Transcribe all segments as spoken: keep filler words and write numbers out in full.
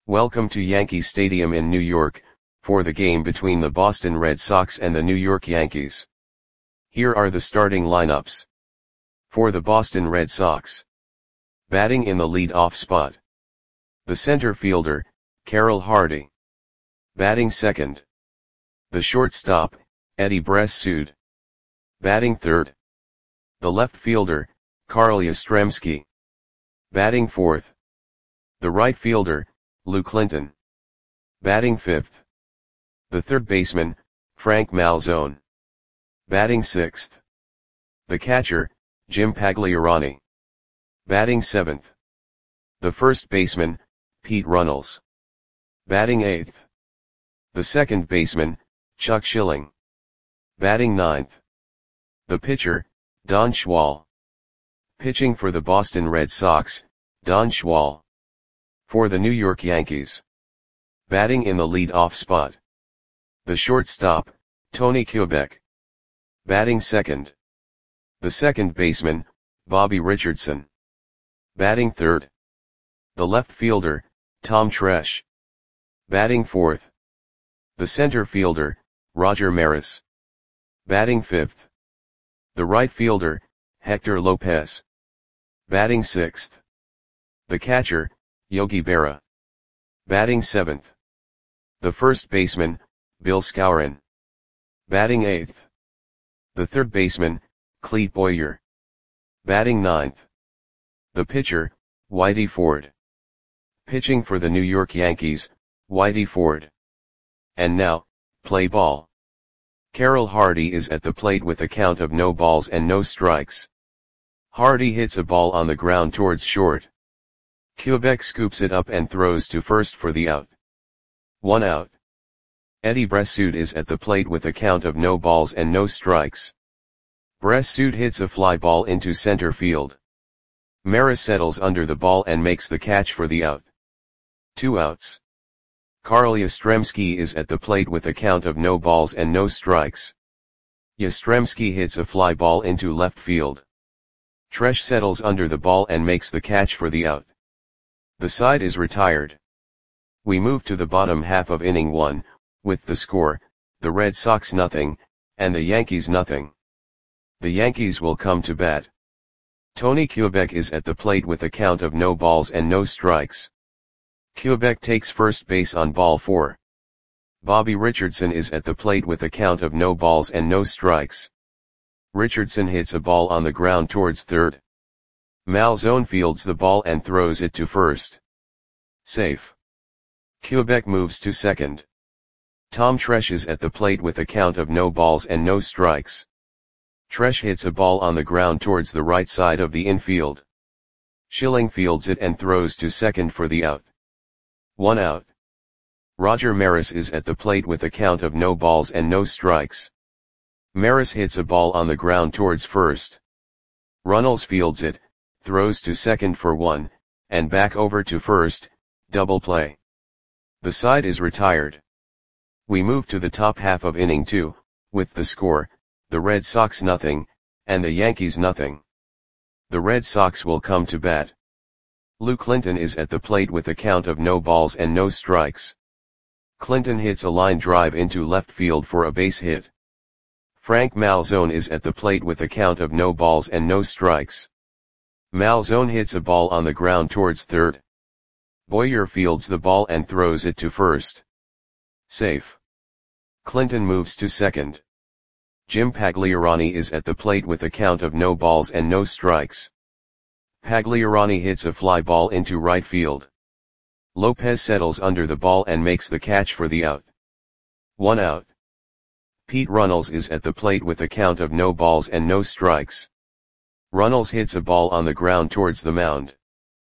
Welcome to Yankee Stadium in New York, for the game between the Boston Red Sox and the New York Yankees. Here are the starting lineups. For the Boston Red Sox. Batting in the lead-off spot. The center fielder, Carroll Hardy. Batting second. The shortstop, Eddie Bressoud. Batting third. The left fielder, Carl Yastrzemski. Batting fourth. The right fielder, Lou Clinton. Batting fifth. The third baseman, Frank Malzone. Batting sixth. The catcher, Jim Pagliarani. Batting seventh. The first baseman, Pete Runnels. Batting eighth. The second baseman, Chuck Schilling. Batting ninth. The pitcher, Don Schwal. Pitching for the Boston Red Sox, Don Schwal. For the New York Yankees. Batting in the lead-off spot. The shortstop, Tony Kubek. Batting second. The second baseman, Bobby Richardson. Batting third. The left fielder, Tom Tresh. Batting fourth. The center fielder, Roger Maris. Batting fifth. The right fielder, Hector Lopez. Batting sixth. The catcher, Yogi Berra. Batting seventh. The first baseman, Bill Skowron. Batting eighth. The third baseman, Clete Boyer. Batting ninth. The pitcher, Whitey Ford. Pitching for the New York Yankees, Whitey Ford. And now, play ball. Carroll Hardy is at the plate with a count of no balls and no strikes. Hardy hits a ball on the ground towards short. Kubek scoops it up and throws to first for the out. One out. Eddie Bressoud is at the plate with a count of no balls and no strikes. Bressoud hits a fly ball into center field. Maris settles under the ball and makes the catch for the out. Two outs. Carl Yastrzemski is at the plate with a count of no balls and no strikes. Yastrzemski hits a fly ball into left field. Tresh settles under the ball and makes the catch for the out. The side is retired. We move to the bottom half of inning one, with the score, the Red Sox nothing, and the Yankees nothing. The Yankees will come to bat. Tony Kubek is at the plate with a count of no balls and no strikes. Kubek takes first base on ball four. Bobby Richardson is at the plate with a count of no balls and no strikes. Richardson hits a ball on the ground towards third. Malzone fields the ball and throws it to first. Safe. Kubek moves to second. Tom Tresh is at the plate with a count of no balls and no strikes. Tresh hits a ball on the ground towards the right side of the infield. Schilling fields it and throws to second for the out. One out. Roger Maris is at the plate with a count of no balls and no strikes. Maris hits a ball on the ground towards first. Runnels fields it, throws to second for one, and back over to first, double play. The side is retired. We move to the top half of inning two, with the score, the Red Sox nothing, and the Yankees nothing. The Red Sox will come to bat. Lou Clinton is at the plate with a count of no balls and no strikes. Clinton hits a line drive into left field for a base hit. Frank Malzone is at the plate with a count of no balls and no strikes. Malzone hits a ball on the ground towards third. Boyer fields the ball and throws it to first. Safe. Clinton moves to second. Jim Pagliarani is at the plate with a count of no balls and no strikes. Pagliarani hits a fly ball into right field. Lopez settles under the ball and makes the catch for the out. One out. Pete Runnels is at the plate with a count of no balls and no strikes. Runnels hits a ball on the ground towards the mound.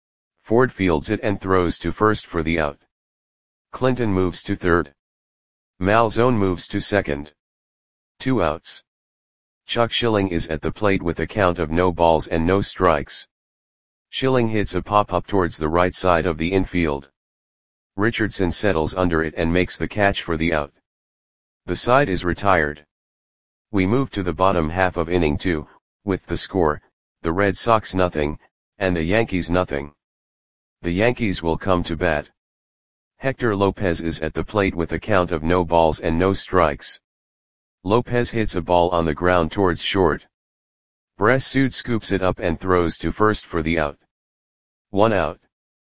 Ford fields it and throws to first for the out. Clinton moves to third. Malzone moves to second. Two outs. Chuck Schilling is at the plate with a count of no balls and no strikes. Schilling hits a pop-up towards the right side of the infield. Richardson settles under it and makes the catch for the out. The side is retired. We move to the bottom half of inning two, with the score, the Red Sox nothing, and the Yankees nothing. The Yankees will come to bat. Hector Lopez is at the plate with a count of no balls and no strikes. Lopez hits a ball on the ground towards short. Bress Sood scoops it up and throws to first for the out. One out.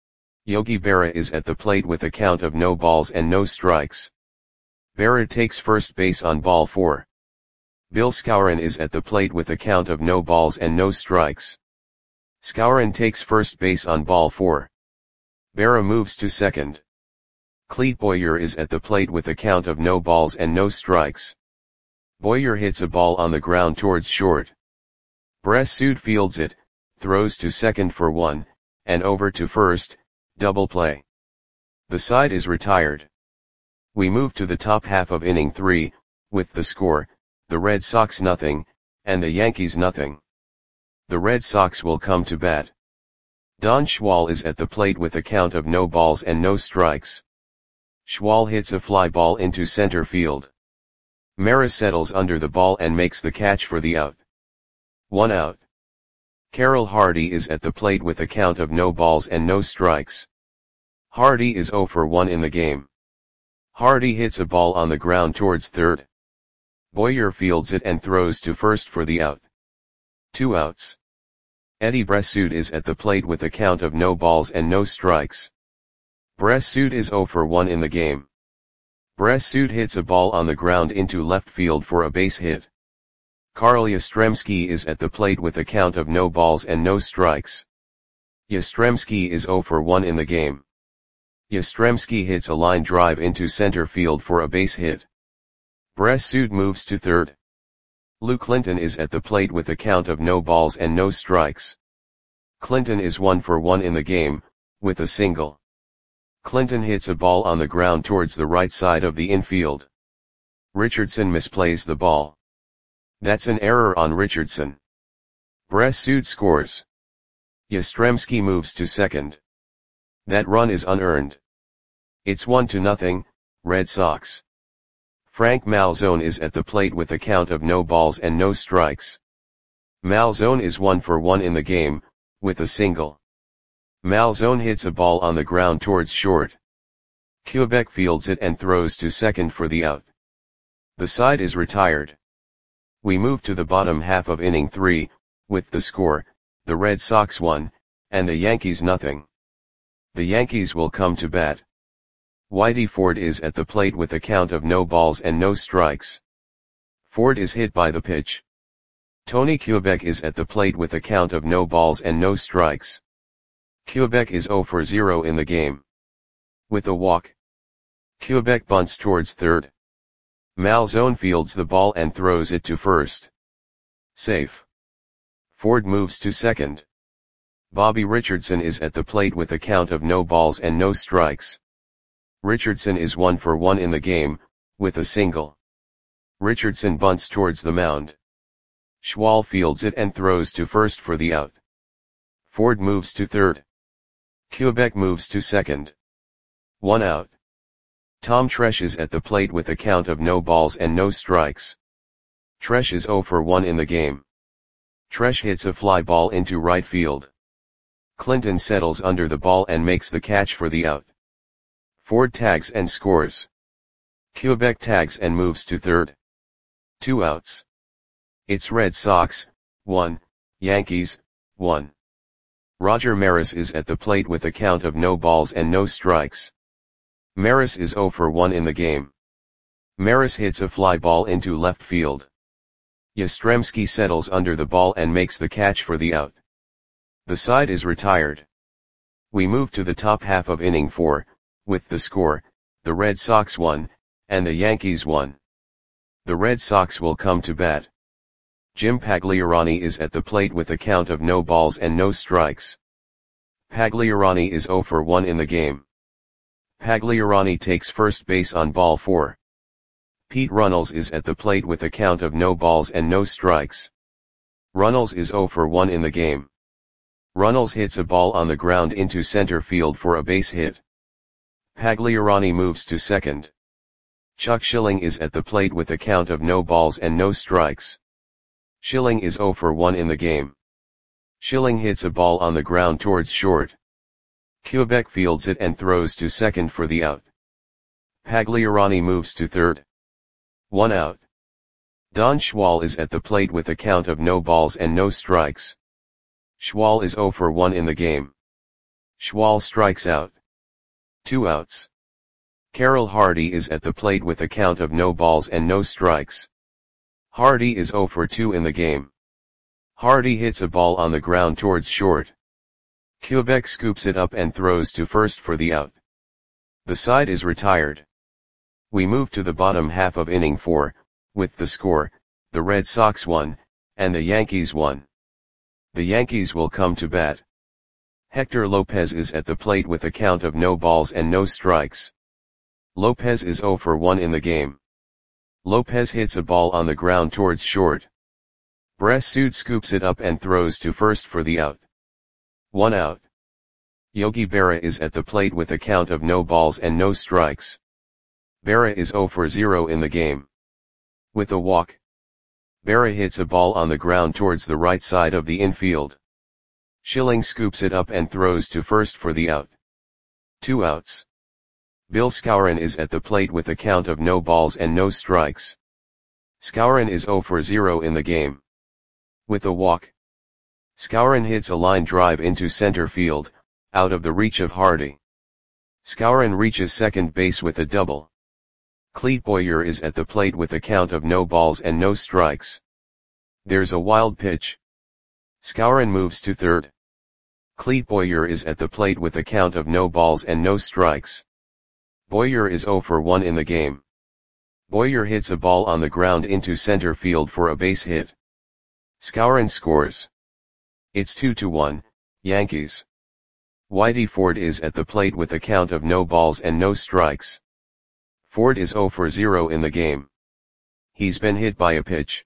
Yogi Berra is at the plate with a count of no balls and no strikes. Berra takes first base on ball four. Bill Skowron is at the plate with a count of no balls and no strikes. Skowron takes first base on ball four. Berra moves to second. Clete Boyer is at the plate with a count of no balls and no strikes. Boyer hits a ball on the ground towards short. Bress Sood fields it, throws to second for one, and over to first, double play. The side is retired. We move to the top half of inning three, with the score, the Red Sox nothing, and the Yankees nothing. The Red Sox will come to bat. Don Schwal is at the plate with a count of no balls and no strikes. Schwal hits a fly ball into center field. Maris settles under the ball and makes the catch for the out. One out. Carroll Hardy is at the plate with a count of no balls and no strikes. Hardy is zero for one in the game. Hardy hits a ball on the ground towards third. Boyer fields it and throws to first for the out. Two outs. Eddie Bress Sood is at the plate with a count of no balls and no strikes. Bress Sood is zero for one in the game. Bress Sood hits a ball on the ground into left field for a base hit. Carl Yastrzemski is at the plate with a count of no balls and no strikes. Yastrzemski is zero for one in the game. Yastrzemski hits a line drive into center field for a base hit. Bress Sood moves to third. Lou Clinton is at the plate with a count of no balls and no strikes. Clinton is one for one in the game, with a single. Clinton hits a ball on the ground towards the right side of the infield. Richardson misplays the ball. That's an error on Richardson. Bress Sood scores. Yastrzemski moves to second. That run is unearned. It's one to nothing, Red Sox. Frank Malzone is at the plate with a count of no balls and no strikes. Malzone is one for one in the game, with a single. Malzone hits a ball on the ground towards short. Quebec fields it and throws to second for the out. The side is retired. We move to the bottom half of inning three, with the score, the Red Sox one, and the Yankees nothing. The Yankees will come to bat. Whitey Ford is at the plate with a count of no balls and no strikes. Ford is hit by the pitch. Tony Quebec is at the plate with a count of no balls and no strikes. Quebec is zero for zero in the game. With a walk. Quebec bunts towards third. Malzone fields the ball and throws it to first. Safe. Ford moves to second. Bobby Richardson is at the plate with a count of no balls and no strikes. Richardson is one for one in the game, with a single. Richardson bunts towards the mound. Schwal fields it and throws to first for the out. Ford moves to third. Quebec moves to second. One out. Tom Tresh is at the plate with a count of no balls and no strikes. Tresh is zero for one in the game. Tresh hits a fly ball into right field. Clinton settles under the ball and makes the catch for the out. Ford tags and scores. Quebec tags and moves to third. Two outs. It's Red Sox, one, Yankees, one. Roger Maris is at the plate with a count of no balls and no strikes. Maris is zero for one in the game. Maris hits a fly ball into left field. Yastrzemski settles under the ball and makes the catch for the out. The side is retired. We move to the top half of inning four, with the score, the Red Sox one, and the Yankees one. The Red Sox will come to bat. Jim Pagliarani is at the plate with a count of no balls and no strikes. Pagliarani is zero for one in the game. Pagliarani takes first base on ball four. Pete Runnels is at the plate with a count of no balls and no strikes. Runnels is zero for one in the game. Runnels hits a ball on the ground into center field for a base hit. Pagliarani moves to second. Chuck Schilling is at the plate with a count of no balls and no strikes. Schilling is zero for one in the game. Schilling hits a ball on the ground towards short. Quebec fields it and throws to second for the out. Pagliarani moves to third. One out. Don Schwal is at the plate with a count of no balls and no strikes. Schwal is zero for one in the game. Schwal strikes out. Two outs. Carroll Hardy is at the plate with a count of no balls and no strikes. Hardy is zero for two in the game. Hardy hits a ball on the ground towards short. Quebec scoops it up and throws to first for the out. The side is retired. We move to the bottom half of inning four, with the score, the Red Sox won, and the Yankees won. The Yankees will come to bat. Hector Lopez is at the plate with a count of no balls and no strikes. Lopez is zero for one in the game. Lopez hits a ball on the ground towards short. Bressud scoops it up and throws to first for the out. One out. Yogi Berra is at the plate with a count of no balls and no strikes. Berra is zero for zero in the game. With a walk, Berra hits a ball on the ground towards the right side of the infield. Schilling scoops it up and throws to first for the out. Two outs. Bill Skowron is at the plate with a count of no balls and no strikes. Skowron is zero for zero in the game. With a walk, Skowron hits a line drive into center field, out of the reach of Hardy. Skowron reaches second base with a double. Clete Boyer is at the plate with a count of no balls and no strikes. There's a wild pitch. Skowron moves to third. Clete Boyer is at the plate with a count of no balls and no strikes. Boyer is zero for one in the game. Boyer hits a ball on the ground into center field for a base hit. Skowron scores. It's two to one, Yankees. Whitey Ford is at the plate with a count of no balls and no strikes. Ford is zero for zero in the game. He's been hit by a pitch.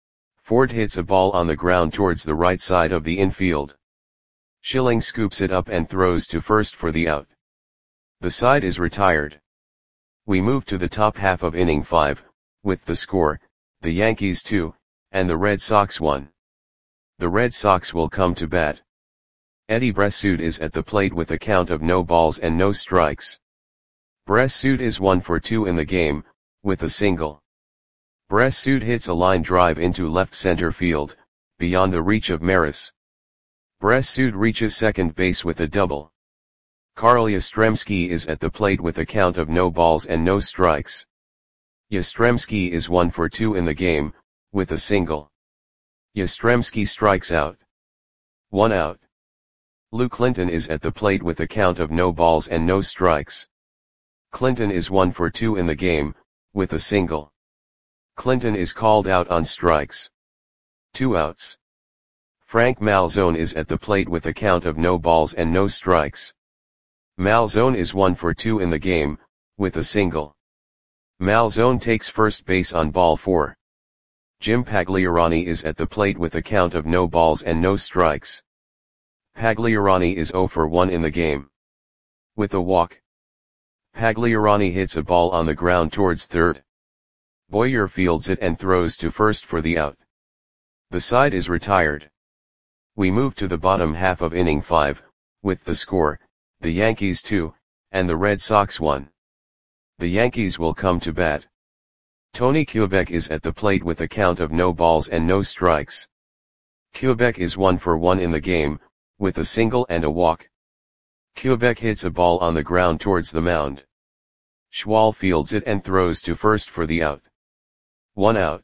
Ford hits a ball on the ground towards the right side of the infield. Schilling scoops it up and throws to first for the out. The side is retired. We move to the top half of inning five, with the score, the Yankees two, and the Red Sox one. The Red Sox will come to bat. Eddie Bressud is at the plate with a count of no balls and no strikes. Bressud is one for two in the game, with a single. Bressud hits a line drive into left center field, beyond the reach of Maris. Bressud reaches second base with a double. Carl Yastrzemski is at the plate with a count of no balls and no strikes. Yastrzemski is one for two in the game, with a single. Yastrzemski strikes out. One out. Lou Clinton is at the plate with a count of no balls and no strikes. Clinton is one for two in the game, with a single. Clinton is called out on strikes. Two outs. Frank Malzone is at the plate with a count of no balls and no strikes. Malzone is one for two in the game, with a single. Malzone takes first base on ball four. Jim Pagliarani is at the plate with a count of no balls and no strikes. Pagliarani is zero for one in the game. With a walk, Pagliarani hits a ball on the ground towards third. Boyer fields it and throws to first for the out. The side is retired. We move to the bottom half of inning five, with the score, the Yankees two, and the Red Sox one. The Yankees will come to bat. Tony Quebec is at the plate with a count of no balls and no strikes. Quebec is one for one in the game, with a single and a walk. Quebec hits a ball on the ground towards the mound. Schwal fields it and throws to first for the out. One out.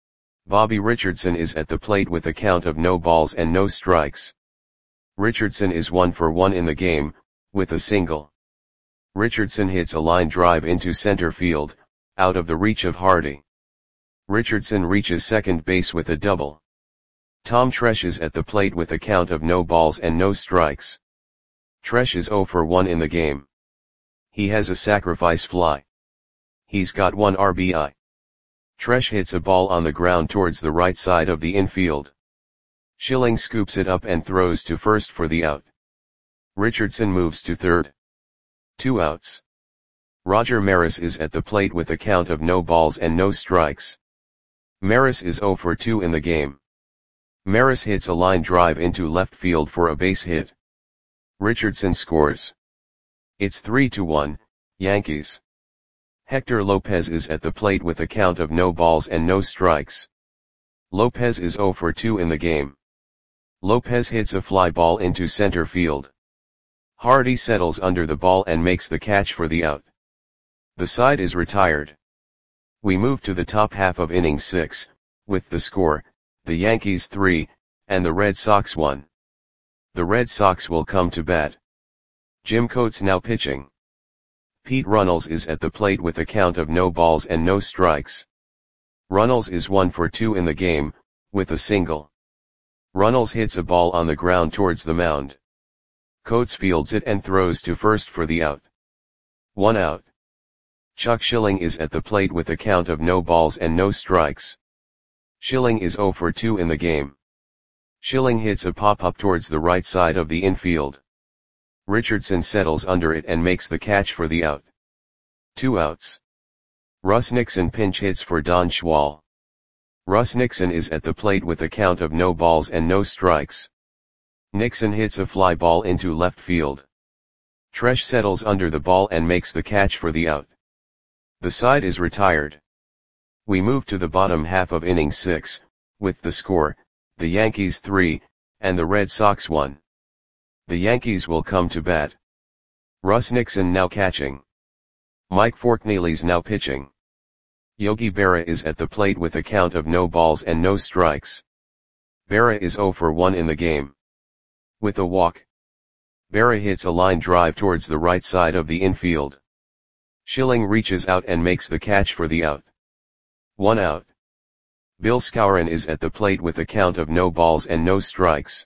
Bobby Richardson is at the plate with a count of no balls and no strikes. Richardson is one for one in the game, with a single. Richardson hits a line drive into center field, out of the reach of Hardy. Richardson reaches second base with a double. Tom Tresh is at the plate with a count of no balls and no strikes. Tresh is zero for one in the game. He has a sacrifice fly. He's got one R B I. Tresh hits a ball on the ground towards the right side of the infield. Schilling scoops it up and throws to first for the out. Richardson moves to third. Two outs. Roger Maris is at the plate with a count of no balls and no strikes. Maris is zero for two in the game. Maris hits a line drive into left field for a base hit. Richardson scores. It's three to one, Yankees. Hector Lopez is at the plate with a count of no balls and no strikes. Lopez is zero for two in the game. Lopez hits a fly ball into center field. Hardy settles under the ball and makes the catch for the out. The side is retired. We move to the top half of inning six, with the score, the Yankees three, and the Red Sox one. The Red Sox will come to bat. Jim Coates now pitching. Pete Runnels is at the plate with a count of no balls and no strikes. Runnels is one for two in the game, with a single. Runnels hits a ball on the ground towards the mound. Coates fields it and throws to first for the out. One out. Chuck Schilling is at the plate with a count of no balls and no strikes. Schilling is zero for two in the game. Schilling hits a pop-up towards the right side of the infield. Richardson settles under it and makes the catch for the out. Two outs. Russ Nixon pinch hits for Don Schwal. Russ Nixon is at the plate with a count of no balls and no strikes. Nixon hits a fly ball into left field. Tresh settles under the ball and makes the catch for the out. The side is retired. We move to the bottom half of inning six, with the score, the Yankees three, and the Red Sox one. The Yankees will come to bat. Russ Nixon now catching. Mike Forkneely's now pitching. Yogi Berra is at the plate with a count of no balls and no strikes. Berra is zero for one in the game. With a walk. Berra hits a line drive towards the right side of the infield. Schilling reaches out and makes the catch for the out. One out. Bill Skowron is at the plate with a count of no balls and no strikes.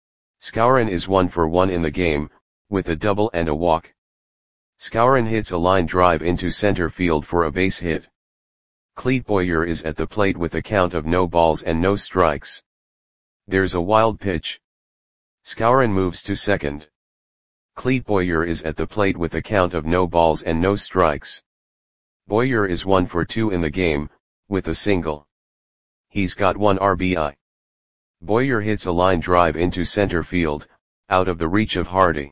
Skowron is one for one in the game, with a double and a walk. Skowron hits a line drive into center field for a base hit. Clete Boyer is at the plate with a count of no balls and no strikes. There's a wild pitch. Skowron moves to second. Clete Boyer is at the plate with a count of no balls and no strikes. Boyer is one for two in the game, with a single. He's got one R B I. Boyer hits a line drive into center field, out of the reach of Hardy.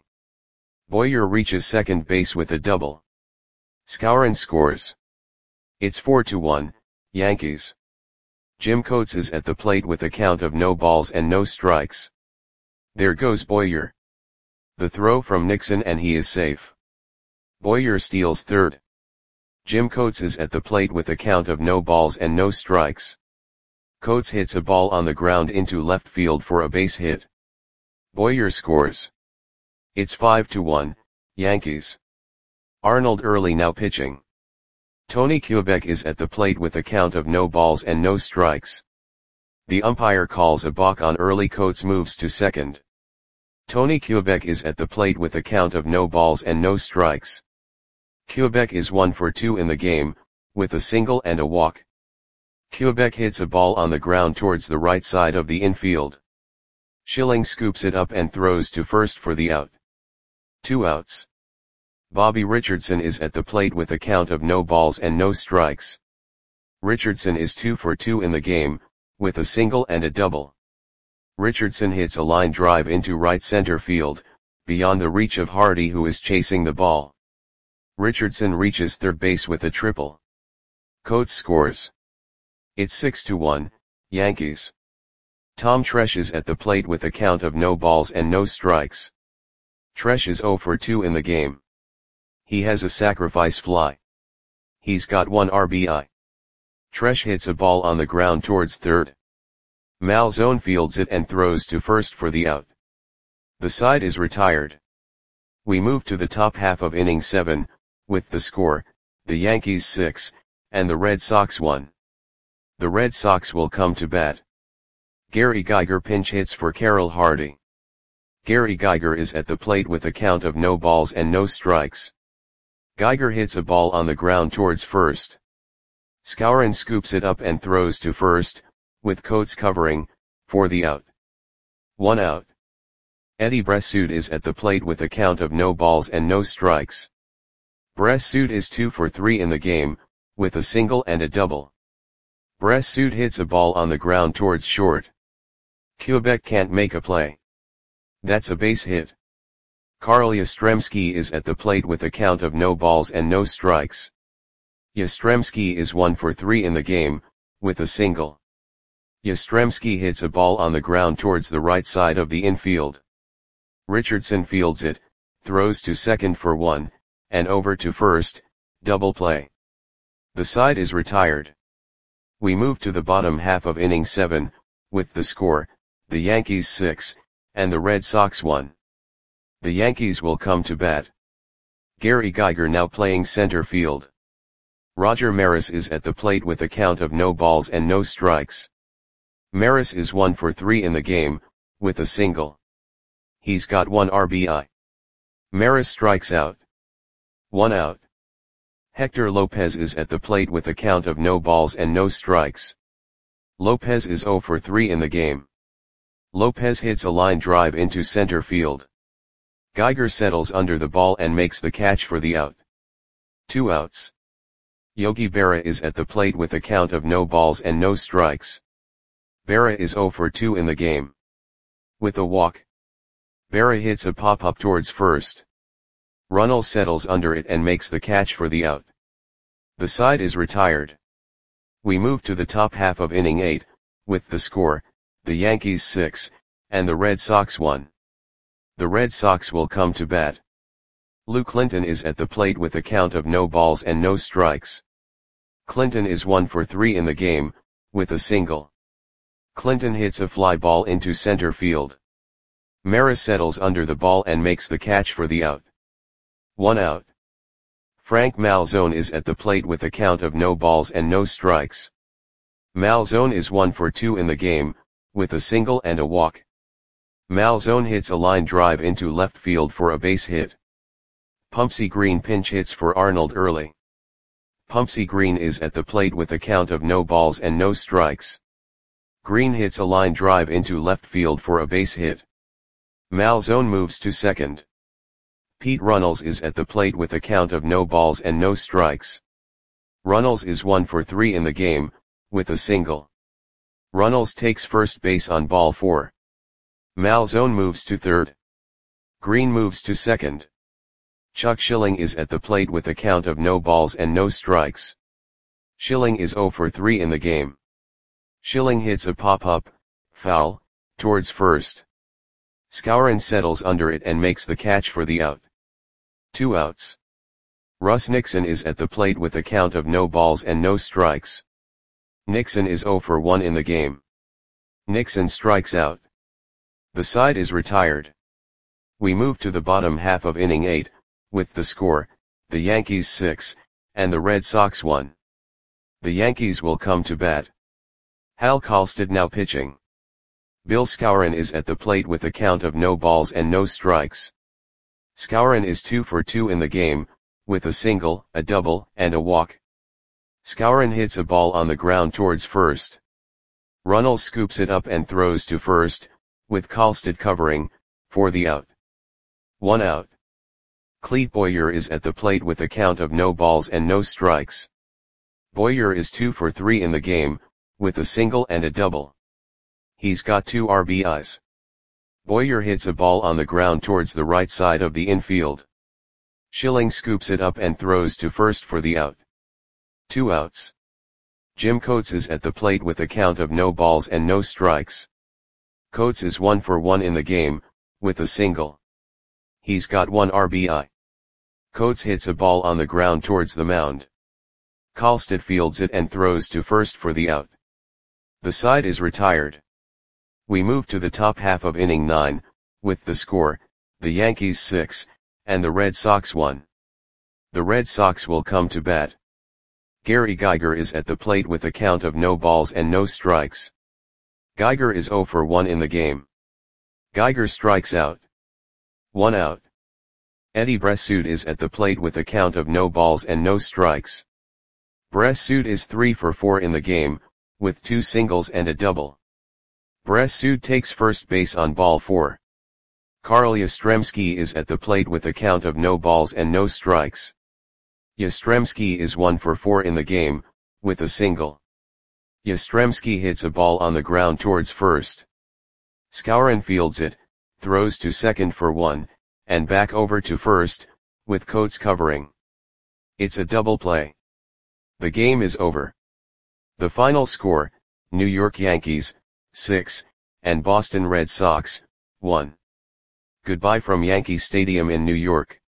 Boyer reaches second base with a double. Skowron scores. It's four to one, Yankees. Jim Coates is at the plate with a count of no balls and no strikes. There goes Boyer. The throw from Nixon and he is safe. Boyer steals third. Jim Coates is at the plate with a count of no balls and no strikes. Coates hits a ball on the ground into left field for a base hit. Boyer scores. It's five to one, Yankees. Arnold Early now pitching. Tony Kubek is at the plate with a count of no balls and no strikes. The umpire calls a balk on Early. Coates moves to second. Tony Kubek is at the plate with a count of no balls and no strikes. Kubek is one for two in the game, with a single and a walk. Kubek hits a ball on the ground towards the right side of the infield. Schilling scoops it up and throws to first for the out. Two outs. Bobby Richardson is at the plate with a count of no balls and no strikes. Richardson is two for two in the game, with a single and a double. Richardson hits a line drive into right center field, beyond the reach of Hardy, who is chasing the ball. Richardson reaches third base with a triple. Coates scores. It's six to one, Yankees. Tom Tresh is at the plate with a count of no balls and no strikes. Tresh is zero for two in the game. He has a sacrifice fly. He's got one R B I. Tresh hits a ball on the ground towards third. Malzone fields it and throws to first for the out. The side is retired. We move to the top half of inning seven, with the score, the Yankees six, and the Red Sox one. The Red Sox will come to bat. Gary Geiger pinch hits for Carroll Hardy. Gary Geiger is at the plate with a count of no balls and no strikes. Geiger hits a ball on the ground towards first. Skowron scoops it up and throws to first, with Coates covering, for the out. One out. Eddie Bressoud is at the plate with a count of no balls and no strikes. Bressoud is two for three in the game, with a single and a double. Bressoud hits a ball on the ground towards short. Kubek can't make a play. That's a base hit. Karl Yastrzemski is at the plate with a count of no balls and no strikes. Yastrzemski is one for three in the game, with a single. Yastrzemski hits a ball on the ground towards the right side of the infield. Richardson fields it, throws to second for one, and over to first, double play. The side is retired. We move to the bottom half of inning seven, with the score, the Yankees six, and the Red Sox one. The Yankees will come to bat. Gary Geiger now playing center field. Roger Maris is at the plate with a count of no balls and no strikes. Maris is one for three in the game, with a single. He's got one R B I. Maris strikes out. One out. Hector Lopez is at the plate with a count of no balls and no strikes. Lopez is zero for three in the game. Lopez hits a line drive into center field. Geiger settles under the ball and makes the catch for the out. Two outs. Yogi Berra is at the plate with a count of no balls and no strikes. Berra is zero for two in the game. With a walk. Berra hits a pop-up towards first. Runnels settles under it and makes the catch for the out. The side is retired. We move to the top half of inning eight, with the score, the Yankees six, and the Red Sox one. The Red Sox will come to bat. Lou Clinton is at the plate with a count of no balls and no strikes. Clinton is one for three in the game, with a single. Clinton hits a fly ball into center field. Maris settles under the ball and makes the catch for the out. One out. Frank Malzone is at the plate with a count of no balls and no strikes. Malzone is one for two in the game, with a single and a walk. Malzone hits a line drive into left field for a base hit. Pumpsy Green pinch hits for Arnold Early. Pumpsy Green is at the plate with a count of no balls and no strikes. Green hits a line drive into left field for a base hit. Malzone moves to second. Pete Runnels is at the plate with a count of no balls and no strikes. Runnels is one for three in the game, with a single. Runnels takes first base on ball four. Malzone moves to third. Green moves to second. Chuck Schilling is at the plate with a count of no balls and no strikes. Schilling is zero for three in the game. Schilling hits a pop-up, foul, towards first. Skowron settles under it and makes the catch for the out. Two outs. Russ Nixon is at the plate with a count of no balls and no strikes. Nixon is zero for one in the game. Nixon strikes out. The side is retired. We move to the bottom half of inning eight, with the score, the Yankees six, and the Red Sox one. The Yankees will come to bat. Hal Kallstad now pitching. Bill Skowron is at the plate with a count of no balls and no strikes. Skowron is two for two in the game, with a single, a double, and a walk. Skowron hits a ball on the ground towards first. Runnels scoops it up and throws to first, with Kallstad covering, for the out. One out. Clete Boyer is at the plate with a count of no balls and no strikes. Boyer is two for three in the game, with a single and a double. He's got two R B Is. Boyer hits a ball on the ground towards the right side of the infield. Schilling scoops it up and throws to first for the out. Two outs. Jim Coates is at the plate with a count of no balls and no strikes. Coates is one for one in the game, with a single. He's got one R B I. Coates hits a ball on the ground towards the mound. Kallstad fields it and throws to first for the out. The side is retired. We move to the top half of inning nine, with the score, the Yankees six, and the Red Sox one. The Red Sox will come to bat. Gary Geiger is at the plate with a count of no balls and no strikes. Geiger is zero for one in the game. Geiger strikes out. One out. Eddie Bressoud is at the plate with a count of no balls and no strikes. Bressoud is three for four in the game, with two singles and a double. Bressoud takes first base on ball four. Karl Yastrzemski is at the plate with a count of no balls and no strikes. Yastrzemski is one for four in the game, with a single. Yastrzemski hits a ball on the ground towards first. Skowron fields it, throws to second for one, and back over to first, with Coates covering. It's a double play. The game is over. The final score, New York Yankees, six, and Boston Red Sox, one. Goodbye from Yankee Stadium in New York.